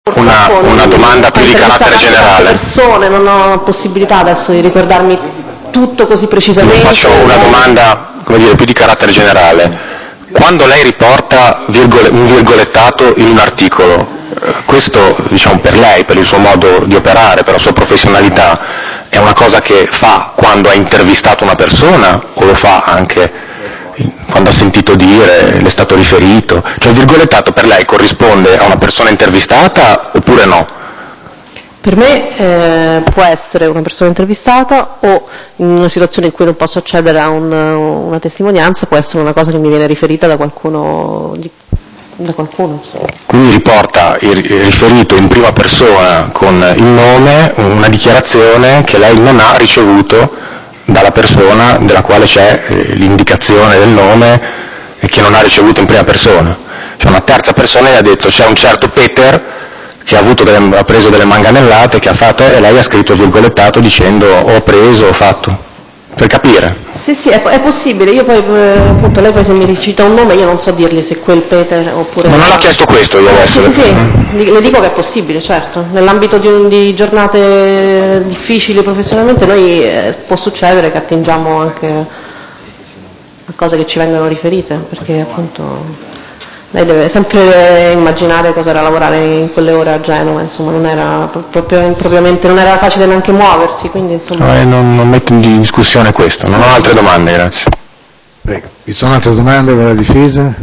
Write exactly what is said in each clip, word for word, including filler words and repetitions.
Una, una domanda più di carattere generale. Persone, non ho possibilità adesso di ricordarmi tutto così precisamente. Le faccio una domanda, come dire, più di carattere generale. Quando lei riporta virgole, un virgolettato in un articolo, eh, questo, diciamo, per lei, per il suo modo di operare, per la sua professionalità, è una cosa che fa quando ha intervistato una persona o lo fa anche quando ha sentito dire, le è stato riferito? Cioè il virgolettato per lei corrisponde a una persona intervistata oppure no? Per me eh, può essere una persona intervistata o in una situazione in cui non posso accedere a un, una testimonianza può essere una cosa che mi viene riferita da qualcuno, da qualcuno insomma. Quindi riporta il riferito in prima persona con il nome, una dichiarazione che lei non ha ricevuto dalla persona della quale c'è l'indicazione del nome e che non ha ricevuto in prima persona. Cioè una terza persona gli ha detto c'è un certo Peter che ha, avuto delle, ha preso delle manganellate, che ha fatto, e lei ha scritto virgolettato dicendo ho preso, ho fatto, per capire. Sì, sì, è, è possibile, io poi appunto lei poi se mi ricita un nome io non so dirgli se quel Peter oppure... Ma non l'ho chiesto questo io adesso. Sì, sì, sì, mm. le dico che è possibile, certo. Nell'ambito di, un, di giornate difficili professionalmente noi eh, può succedere che attingiamo anche a cose che ci vengono riferite, perché appunto... Lei deve sempre immaginare cosa era lavorare in quelle ore a Genova, insomma non era proprio, propriamente, non era facile neanche muoversi, quindi insomma... No, non, non metto in discussione questo, non ho altre domande, grazie. Prego. Vi sono altre domande dalla difesa?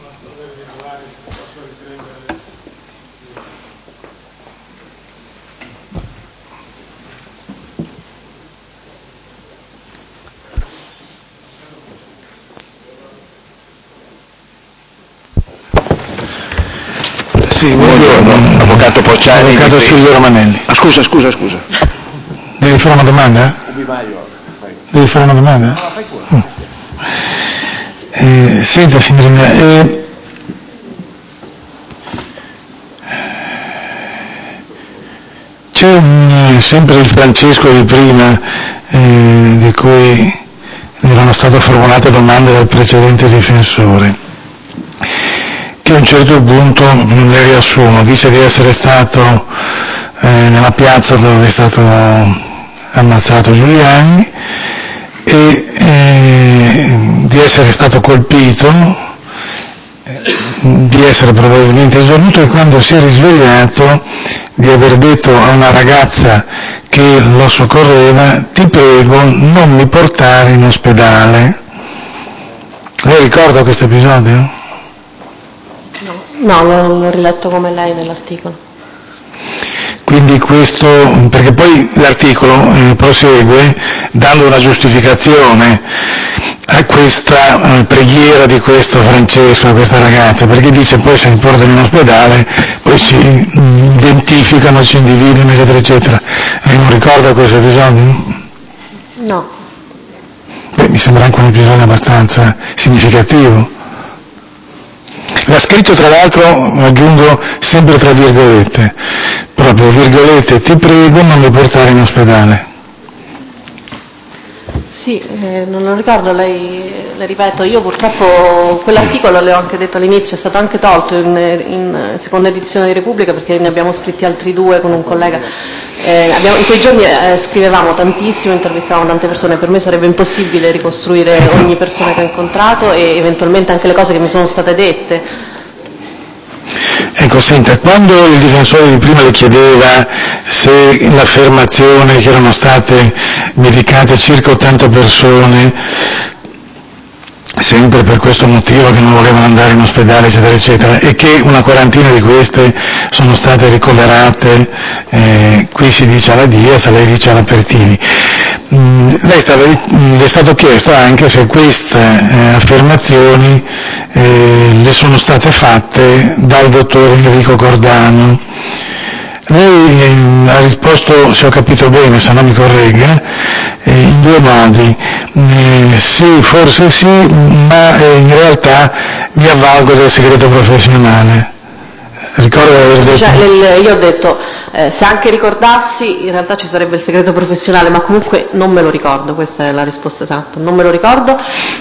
Sì, buongiorno, avvocato Porciani. Avvocato Silvio Romanelli. Ah, scusa, scusa, scusa. Devi fare una domanda? Devi fare una domanda? Mm. Eh, senta, signora mia, eh, c'è un, sempre il Francesco di prima, eh, di cui erano state formulate domande dal precedente difensore, che a un certo punto ne riassumo, dice di essere stato eh, nella piazza dove è stato ammazzato Giuliani e eh, di essere stato colpito, di essere probabilmente svenuto e quando si è risvegliato di aver detto a una ragazza che lo soccorreva ti prego non mi portare in ospedale. Lei ricorda questo episodio? No, l'ho, l'ho riletto come lei nell'articolo. Quindi questo, perché poi l'articolo eh, prosegue dando una giustificazione a questa eh, preghiera di questo Francesco, a questa ragazza, perché dice poi se mi portano in ospedale, poi si mh, identificano, si individuano, eccetera, eccetera. Lei non ricorda questo episodio? No. Beh, mi sembra anche un episodio abbastanza significativo. L'ha scritto tra l'altro, aggiungo sempre tra virgolette, proprio virgolette, ti prego non mi portare in ospedale. Sì, eh, non lo ricordo, lei, le ripeto, io purtroppo quell'articolo, le ho anche detto all'inizio, è stato anche tolto in, in seconda edizione di Repubblica perché ne abbiamo scritti altri due con un collega. Eh, abbiamo, in quei giorni eh, scrivevamo tantissimo, intervistavamo tante persone, per me sarebbe impossibile ricostruire ogni persona che ho incontrato e eventualmente anche le cose che mi sono state dette. Ecco, senta, quando il difensore di prima le chiedeva se l'affermazione che erano state medicate circa ottanta persone, sempre per questo motivo che non volevano andare in ospedale, eccetera, eccetera, e che una quarantina di queste sono state ricoverate, eh, qui si dice alla Diaz, lei dice alla Pertini. Mm, lei stava, le è stato chiesto anche se queste eh, affermazioni eh, le sono state fatte dal dottor Enrico Cordano. Lei eh, ha risposto, se ho capito bene, se non mi corregga, eh, in due modi. Eh, sì, forse sì, ma eh, in realtà mi avvalgo del segreto professionale. Ricordo di aver detto... Cioè, io ho detto, Eh, se anche ricordassi, in realtà ci sarebbe il segreto professionale, ma comunque non me lo ricordo, questa è la risposta esatta, non me lo ricordo.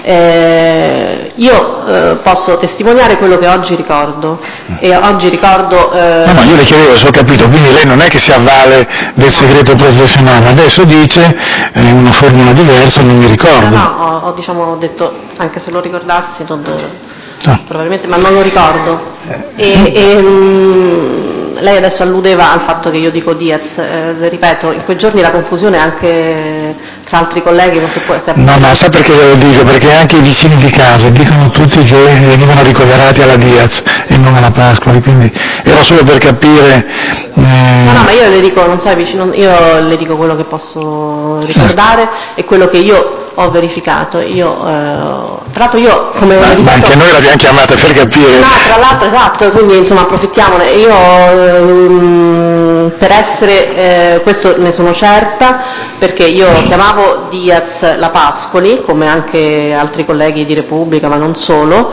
Eh, io eh, posso testimoniare quello che oggi ricordo, e oggi ricordo... Eh... No, ma io le chiedevo se ho capito, quindi lei non è che si avvale del segreto professionale, adesso dice eh, una formula diversa, non mi ricordo. No, no, ho, ho, diciamo, ho detto, anche se lo ricordassi, non, no. probabilmente, ma non lo ricordo. E, e, mh, lei adesso alludeva al fatto che io dico Diaz, eh, le ripeto, in quei giorni la confusione anche tra altri colleghi non si può... Se no, ma sa perché lo dico? Perché anche i vicini di casa dicono tutti che venivano ricoverati alla Diaz e non alla Pascoli, quindi era solo per capire... Eh... No, no, ma io le dico, non so, vicino, io le dico quello che posso ricordare certo. E quello che io ho verificato. Io, eh, tra l'altro io come... Ma, ripeto, ma anche noi l'abbiamo chiamata per capire. No, tra l'altro, esatto, quindi insomma approfittiamone. Io ehm, per essere, eh, questo ne sono certa, perché io chiamavo Diaz la Pascoli, come anche altri colleghi di Repubblica, ma non solo,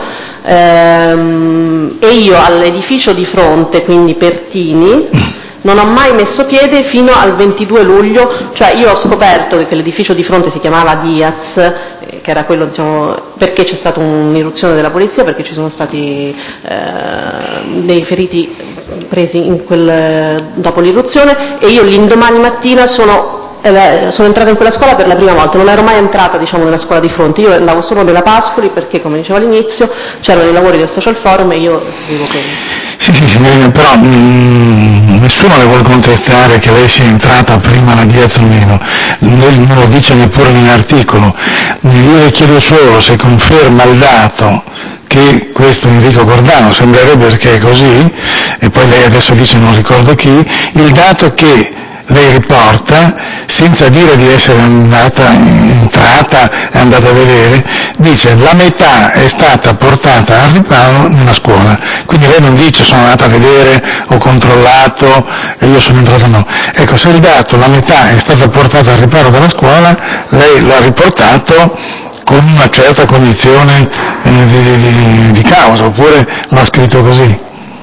ehm, e io all'edificio di fronte, quindi Pertini, non ho mai messo piede fino al ventidue luglio, cioè io ho scoperto che l'edificio di fronte si chiamava Diaz, eh, che era quello, diciamo, perché c'è stata un'irruzione della polizia, perché ci sono stati eh, dei feriti presi in quel, dopo l'irruzione, e io l'indomani mattina sono... sono entrata in quella scuola per la prima volta, non ero mai entrata, diciamo, nella scuola di fronte, io andavo solo nella Pascoli perché, come dicevo all'inizio, c'erano i lavori del social forum e io seguivo quelli. Sì, sì, signorina, però mh, nessuno le vuole contestare che lei sia entrata prima alla Diaz o meno, non lo dice neppure nell'articolo. Io le chiedo solo se conferma il dato che questo Enrico Gordano, sembrerebbe perché è così, e poi lei adesso dice non ricordo chi, il dato che lei riporta, senza dire di essere andata, entrata e andata a vedere, dice la metà è stata portata al riparo nella scuola, quindi lei non dice sono andata a vedere, ho controllato e io sono entrata, no. Ecco, se il dato, la metà è stata portata al riparo della scuola, lei lo ha riportato con una certa cognizione eh, di, di, di causa, oppure l'ha scritto così?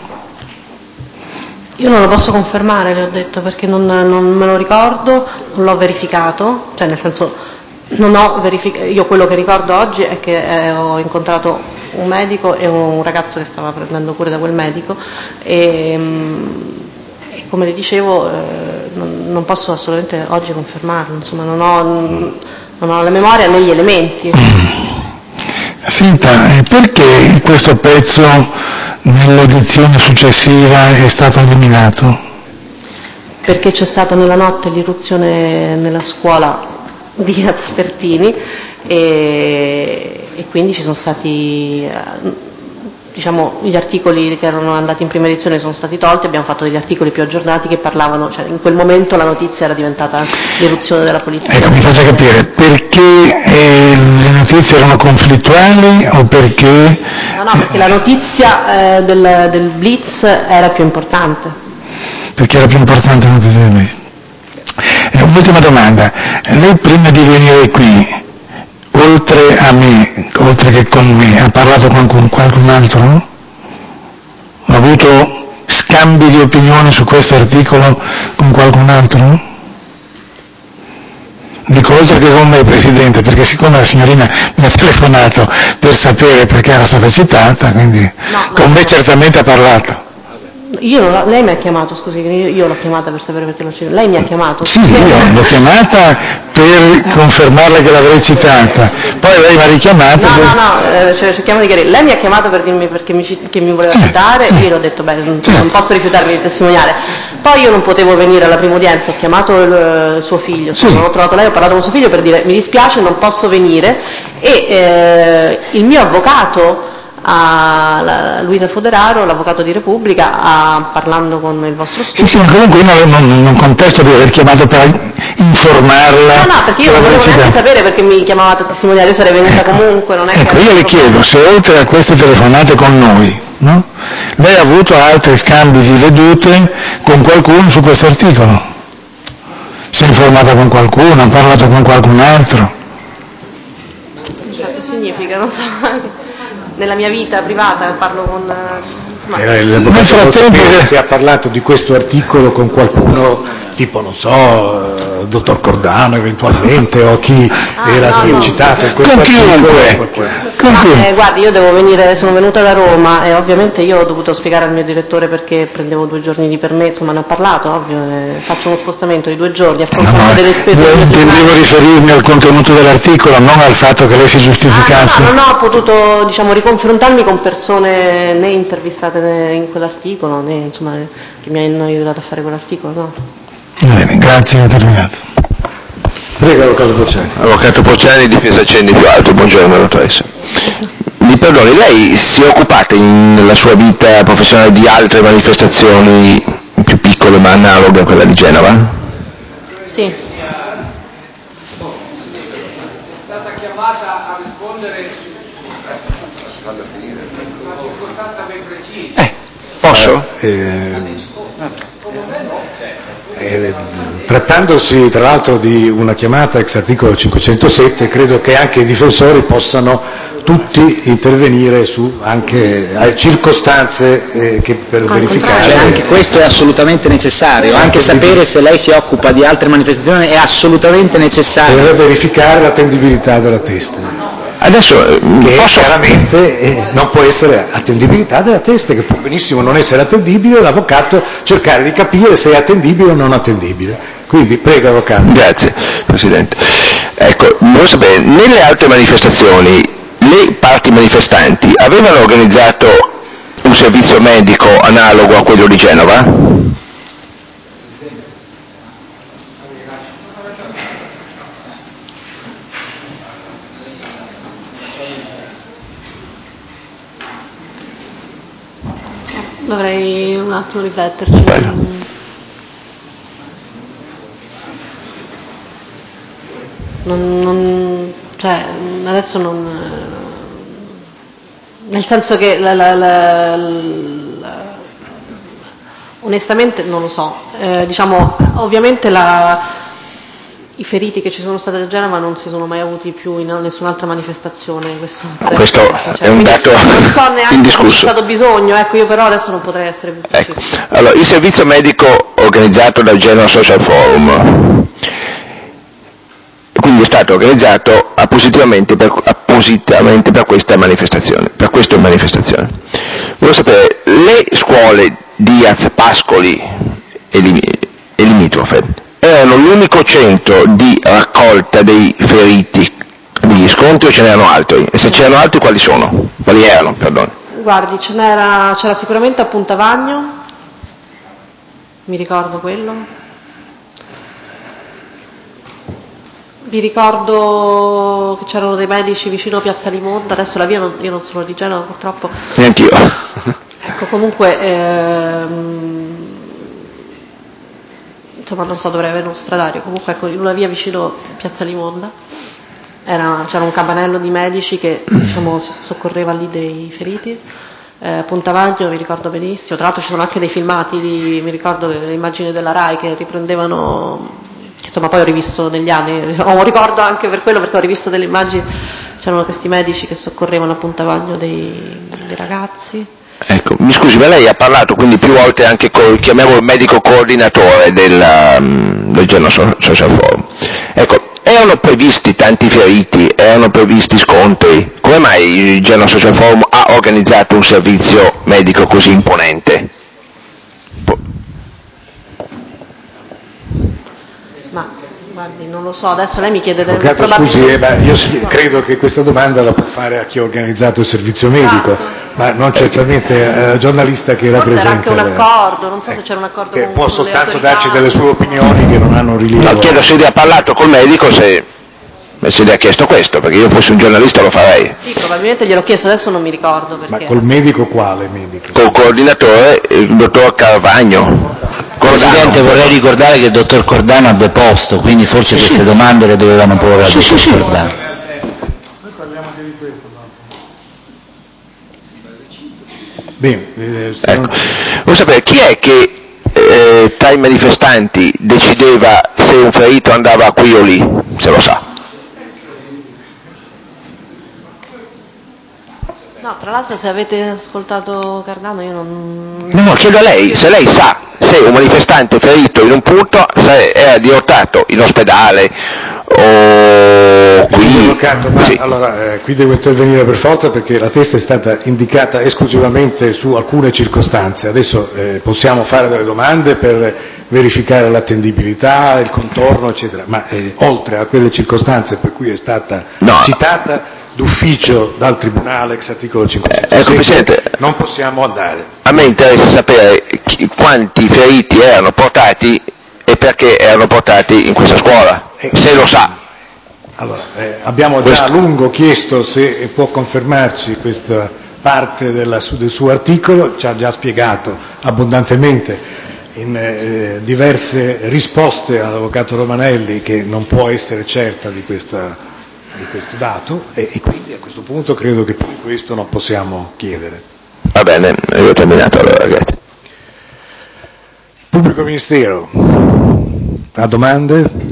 Io non lo posso confermare, le ho detto, perché non, non me lo ricordo, non l'ho verificato, cioè nel senso non ho verificato, io quello che ricordo oggi è che eh, ho incontrato un medico e un ragazzo che stava prendendo cure da quel medico e, e come le dicevo eh, non, non posso assolutamente oggi confermarlo, insomma non ho, non ho la memoria né gli elementi. Senta, perché questo pezzo nell'edizione successiva è stato eliminato? Perché c'è stata nella notte l'irruzione nella scuola di Aspertini e, e quindi ci sono stati, diciamo, gli articoli che erano andati in prima edizione sono stati tolti, abbiamo fatto degli articoli più aggiornati che parlavano, cioè in quel momento la notizia era diventata l'irruzione della polizia. Ecco, mi faccia capire, perché eh, le notizie erano conflittuali o perché... No, no, perché la notizia eh, del, del Blitz era più importante. Perché era più importante la notizia del Blitz. Eh, un'ultima domanda, lei prima di venire qui, oltre a me, oltre che con me, ha parlato con qualcun altro? No? Ha avuto scambi di opinioni su questo articolo con qualcun altro? No? Dico oltre che con me, Presidente, perché siccome la signorina mi ha telefonato per sapere perché era stata citata, quindi no, con no, me no. certamente ha parlato. Io non l'ho, lei mi ha chiamato, scusi, io, io l'ho chiamata per sapere perché l'ho citata. Lei mi ha chiamato? Sì, io l'ho chiamata per confermarle che l'avrei citata, poi lei mi ha richiamato. No, per... no, no, eh, cioè, cerchiamo di chiarire. Lei mi ha chiamato per dirmi perché mi, che mi voleva citare e io le ho detto, beh, non, certo. non posso rifiutarmi di testimoniare. Poi io non potevo venire alla prima udienza, ho chiamato il, il suo figlio, sì. Non ho trovato lei, ho parlato con suo figlio per dire mi dispiace, non posso venire e eh, il mio avvocato, a la, Luisa Foderaro, l'avvocato di Repubblica, a, parlando con il vostro studio. Sì, sì, comunque io non, non, non contesto di aver chiamato per informarla. No, no, perché io non volevo neanche sapere perché mi chiamavate a testimoniare, io sarei venuta comunque. Non è ecco, che io le chiedo se oltre a queste telefonate con noi, no? Lei ha avuto altri scambi di vedute con qualcuno su questo articolo? Si è informata con qualcuno, ha parlato con qualcun altro? Cioè, che significa? Non so. Nella mia vita privata parlo con Eh, Nel frattempo che si è parlato di questo articolo con qualcuno, tipo non so, il dottor Cordano eventualmente, o chi Ah, era no, no. citato in questo Con chiunque. articolo. Ma, eh, guardi, io devo venire, sono venuta da Roma e ovviamente io ho dovuto spiegare al mio direttore perché prendevo due giorni di permesso, insomma ne ho parlato, ovvio, eh, faccio uno spostamento di due giorni a fronte No, delle spese. io intendevo riferirmi al contenuto dell'articolo, non al fatto che lei si giustificasse. Ah, no, no, non ho potuto, diciamo, riconfrontarmi con persone né intervistate in quell'articolo, né insomma che mi hanno aiutato a fare quell'articolo, no. Bene, grazie, ho terminato. Prego, Avvocato Porciani. Avvocato Porciani, difesa accendi più alto, buongiorno dottoressa. Mi perdoni, lei si è occupata in- nella sua vita professionale di altre manifestazioni più piccole ma analoghe a quella di Genova? Sì. È stata chiamata a rispondere su una circostanza ben precisa. Eh, posso? Eh, eh, trattandosi tra l'altro di una chiamata ex articolo cinquecentosette, credo che anche i difensori possano tutti intervenire su anche eh, circostanze eh, che per verificare. Cioè anche questo è assolutamente necessario, anche, Anche sapere di- se lei si occupa di altre manifestazioni è assolutamente necessario. per verificare l'attendibilità della testa. Adesso eh, Che posso... chiaramente eh, non può essere attendibilità della testa, che può benissimo non essere attendibile, l'avvocato cercare di capire se è attendibile o non attendibile. Quindi prego, avvocato. Grazie Presidente. Ecco, volevo sapere, nelle altre manifestazioni le parti manifestanti avevano organizzato un servizio medico analogo a quello di Genova? Dovrei un attimo rifletterci. Bello. Non, non, cioè, adesso non... Nel senso che la, la, la, la, onestamente non lo so. Eh, diciamo, ovviamente la, i feriti che ci sono stati a Genova non si sono mai avuti più in nessun'altra manifestazione. Questo, Questo cioè, è un quindi dato non so neanche se c'è indiscusso. stato bisogno, ecco, io però adesso non potrei essere più Ecco. precisa. Allora, il servizio medico organizzato dal Genova Social Forum, quindi è stato organizzato appositamente per, appositamente per questa manifestazione, per questa manifestazione. Volevo sapere, le scuole Diaz, Pascoli e, lim- e limitrofe erano l'unico centro di raccolta dei feriti degli scontri o ce n'erano altri? E se c'erano altri quali sono? Quali erano, perdono? Guardi, ce n'era, c'era sicuramente a Puntavagno, mi ricordo quello. Vi ricordo che c'erano dei medici vicino a Piazza Limonda, adesso la via non, io non sono di Genova purtroppo. Neanch'io. Ecco, comunque, ehm, insomma non so, dovrei avere uno stradario, comunque ecco, in una via vicino a Piazza Limonda era, c'era un campanello di medici che diciamo, soccorreva lì dei feriti. Eh, Puntavagno mi ricordo benissimo, tra l'altro ci sono anche dei filmati, di, mi ricordo le immagini della RAI che riprendevano, insomma poi ho rivisto negli anni, ho un ricordo anche per quello perché ho rivisto delle immagini, c'erano questi medici che soccorrevano a Puntavagno dei, dei ragazzi. Ecco, mi scusi, ma lei ha parlato quindi più volte anche col, chiamiamolo il medico coordinatore del, um, del Genova Social Forum. Ecco, erano previsti tanti feriti, erano previsti scontri, come mai il Genova Social Forum ha organizzato un servizio medico così imponente? Po- Ma guardi, non lo so, adesso lei mi chiede del Avvocato, scusi, eh, ma io sì- credo che questa domanda la può fare a chi ha organizzato il servizio medico, ma non certamente al giornalista che era Forse era presente. anche un accordo, non so se c'era un accordo Che con può con le soltanto autorità. darci delle sue opinioni che non hanno rilievo. No, chiedo se lei ha parlato col medico, se, se le ha chiesto questo, perché io fossi un giornalista lo farei. Sì, probabilmente gliel'ho chiesto, adesso non mi ricordo perché. Ma col medico quale medico? Col coordinatore, il dottor Carvagno. Presidente, vorrei ricordare che il dottor Cordano ha deposto, quindi forse queste domande le dovevano porre al Sì, dottor sì, sì. Cordano. Bene, eh, Ecco, vuoi sapere chi è che eh, tra i manifestanti decideva se un ferito andava qui o lì, se lo sa? No, tra l'altro se avete ascoltato Cardano io non... No, no, chiedo a lei, se lei sa se un manifestante ferito in un punto se è dirottato in ospedale o qui... Avvocato, ma sì. allora, eh, qui devo intervenire per forza perché la testa è stata indicata esclusivamente su alcune circostanze. Adesso eh, possiamo fare delle domande per verificare l'attendibilità, il contorno, eccetera, ma eh, oltre a quelle circostanze per cui è stata no. citata d'ufficio dal Tribunale ex articolo cinquecentosette, ecco, Presidente, non possiamo andare. A me interessa sapere chi, quanti feriti erano portati e perché erano portati in questa scuola, eh, se lo sa. Allora, eh, abbiamo già Questo. a lungo chiesto se può confermarci questa parte della, del suo articolo, ci ha già spiegato abbondantemente in eh, diverse risposte all'avvocato Romanelli che non può essere certa di, questa, di questo dato e, e quindi a questo punto credo che più di questo non possiamo chiedere. Va bene, io ho terminato allora, grazie. Pubblico Ministero, ha domande?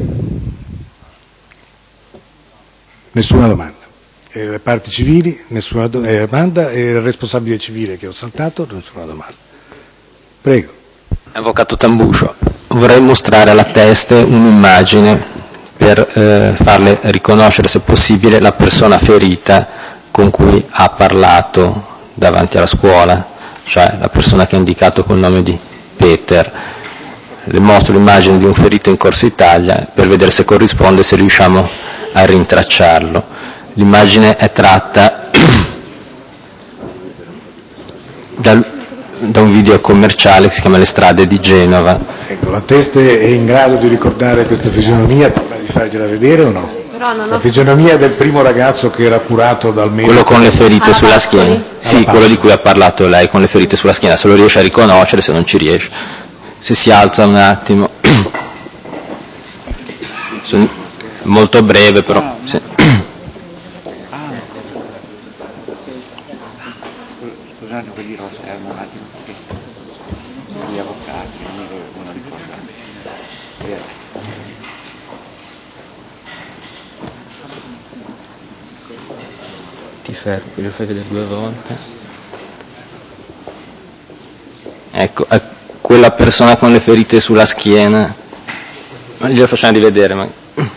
Nessuna domanda. E le parti civili, nessuna do- eh, domanda. E il responsabile civile che ho saltato, nessuna domanda. Prego. Avvocato Tambuscio, vorrei mostrare alla teste un'immagine per eh, farle riconoscere, se possibile, la persona ferita con cui ha parlato davanti alla scuola, cioè la persona che ha indicato col nome di Peter. Le mostro l'immagine di un ferito in Corso Italia per vedere se corrisponde, se riusciamo a rintracciarlo. L'immagine è tratta dal, da un video commerciale che si chiama Le strade di Genova. Ecco, la teste è in grado di ricordare questa fisionomia prima di fargliela vedere o no? Però non ho... La fisionomia del primo ragazzo che era curato dal medico. Quello con le ferite Alla sulla Pascoli? schiena. Sì, quello di cui ha parlato lei, con le ferite sulla schiena. Se lo riesce a riconoscere, se non ci riesce. Se si alza un attimo. Sono molto breve però. Sì. Scusate, puoi dire lo schermo un attimo perché gli avvocati non devono ricordare. Ti fermo, lo fai vedere due volte. Ecco, è quella persona con le ferite sulla schiena. Ma glielo facciamo rivedere, ma...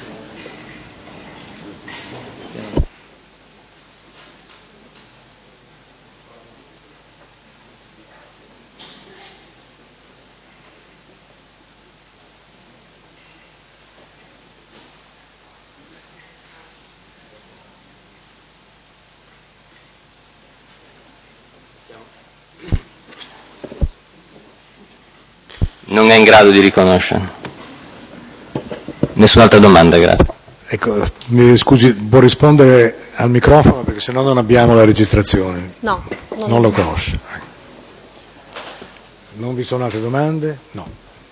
Non è in grado di riconoscere. Nessun'altra domanda, grazie. Ecco, mi scusi, può rispondere al microfono perché sennò non abbiamo la registrazione. No. Non, non lo conosce. Non vi sono altre domande? No.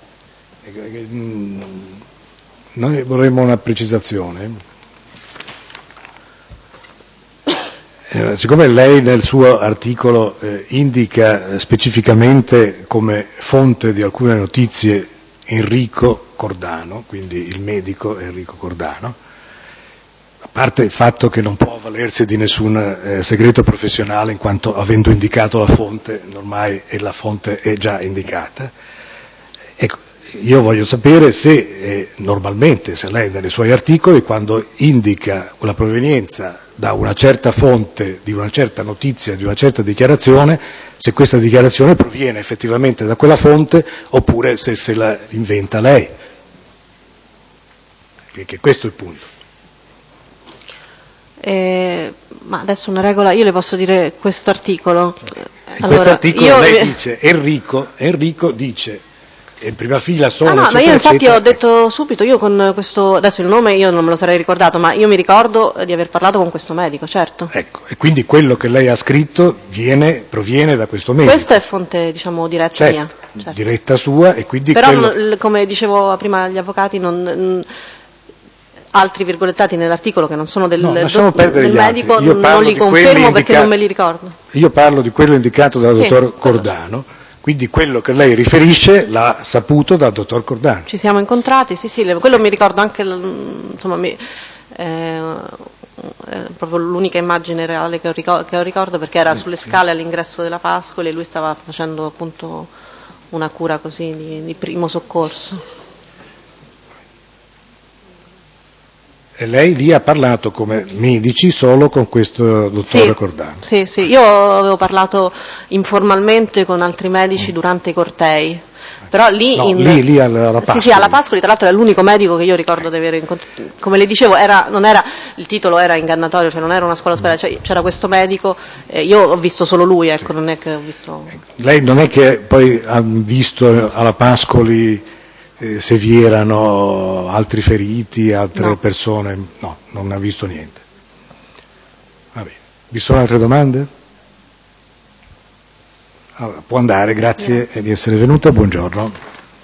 Noi vorremmo una precisazione. Eh, siccome lei nel suo articolo eh, indica specificamente come fonte di alcune notizie Enrico Cordano, quindi il medico Enrico Cordano, a parte il fatto che non può avvalersi di nessun eh, segreto professionale in quanto avendo indicato la fonte, ormai è la fonte è già indicata, ecco, io voglio sapere se eh, normalmente, se lei nei suoi articoli, quando indica la provenienza da una certa fonte, di una certa notizia, di una certa dichiarazione, se questa dichiarazione proviene effettivamente da quella fonte oppure se se la inventa lei. Perché questo è il punto. Eh, ma adesso una regola, io le posso dire questo articolo. In Allora, questo articolo io... lei dice, Enrico, Enrico dice, in prima fila sono, ah no, eccetera, ma io infatti eccetera. ho detto subito, io con questo, adesso il nome io non me lo sarei ricordato, ma io mi ricordo di aver parlato con questo medico, certo. Ecco, e quindi quello che lei ha scritto viene, proviene da questo medico. Questa è fonte, diciamo, diretta certo, mia. Certo. Diretta sua e quindi però quello... non, come dicevo prima agli avvocati, non, altri virgolettati nell'articolo che non sono del, no, del, del medico Io non li confermo indica... perché non me li ricordo. Io parlo di quello indicato dal sì, dottor Cordano, quindi quello che lei riferisce l'ha saputo dal dottor Cordano. Ci siamo incontrati, sì sì, quello mi ricordo anche, insomma, mi, è, è proprio l'unica immagine reale che ho, ricordo, che ho ricordo perché era sulle scale all'ingresso della Pascoli e lui stava facendo appunto una cura così di, di primo soccorso. E lei lì ha parlato come medici solo con questo dottore Sì, Cordano? sì, sì, io avevo parlato informalmente con altri medici mm. durante i cortei, però lì, no, in... lì, lì alla Pascoli. Sì, sì, alla Pascoli, tra l'altro è l'unico medico che io ricordo di avere incontrato, come le dicevo, era, non era, il titolo era ingannatorio, cioè non era una scuola ospedale, cioè c'era questo medico, eh, io ho visto solo lui, ecco, sì. Non è che ho visto... Lei non è che poi ha visto alla Pascoli eh, se vi erano altri feriti, altre no. persone, no, non ha visto niente. Va bene. Vi sono altre domande? Allora, può andare, grazie, grazie di essere venuta, buongiorno.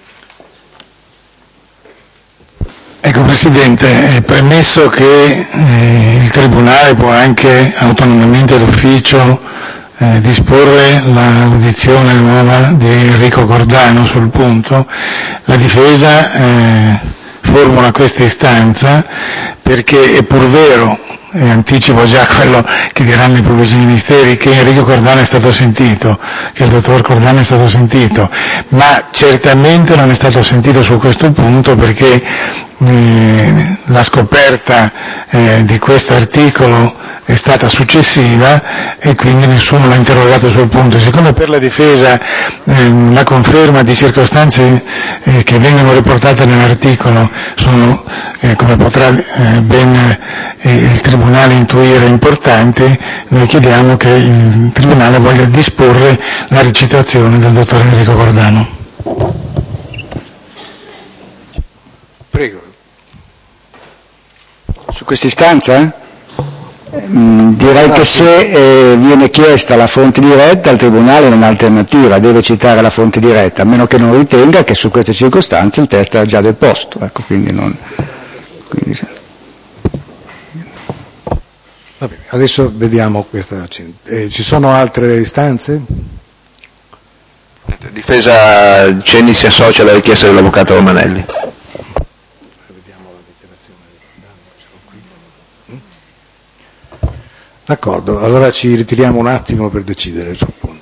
Ecco Presidente, è premesso che eh, il Tribunale può anche autonomamente d'ufficio eh, disporre l'audizione nuova di Enrico Cordano sul punto, la difesa eh, formula questa istanza perché è pur vero, e anticipo già quello che diranno i pubblici ministeri, che Enrico Cordano è stato sentito, che il dottor Cordano è stato sentito, ma certamente non è stato sentito su questo punto perché eh, la scoperta eh, di questo articolo è stata successiva e quindi nessuno l'ha interrogato sul punto. Siccome per la difesa eh, la conferma di circostanze eh, che vengono riportate nell'articolo sono, eh, come potrà eh, ben eh, il Tribunale intuire, importanti, noi chiediamo che il Tribunale voglia disporre la recitazione del dottor Enrico Cordano. Prego. Su questa istanza? Mm, direi che se eh, viene chiesta la fonte diretta, il Tribunale non ha alternativa, deve citare la fonte diretta, a meno che non ritenga che su queste circostanze il testo era già deposto. Ecco, quindi non, quindi... Va bene, adesso vediamo questa. Eh, ci sono altre istanze? Difesa Cenni si associa alla richiesta dell'avvocato Romanelli. D'accordo, allora ci ritiriamo un attimo per decidere sul punto.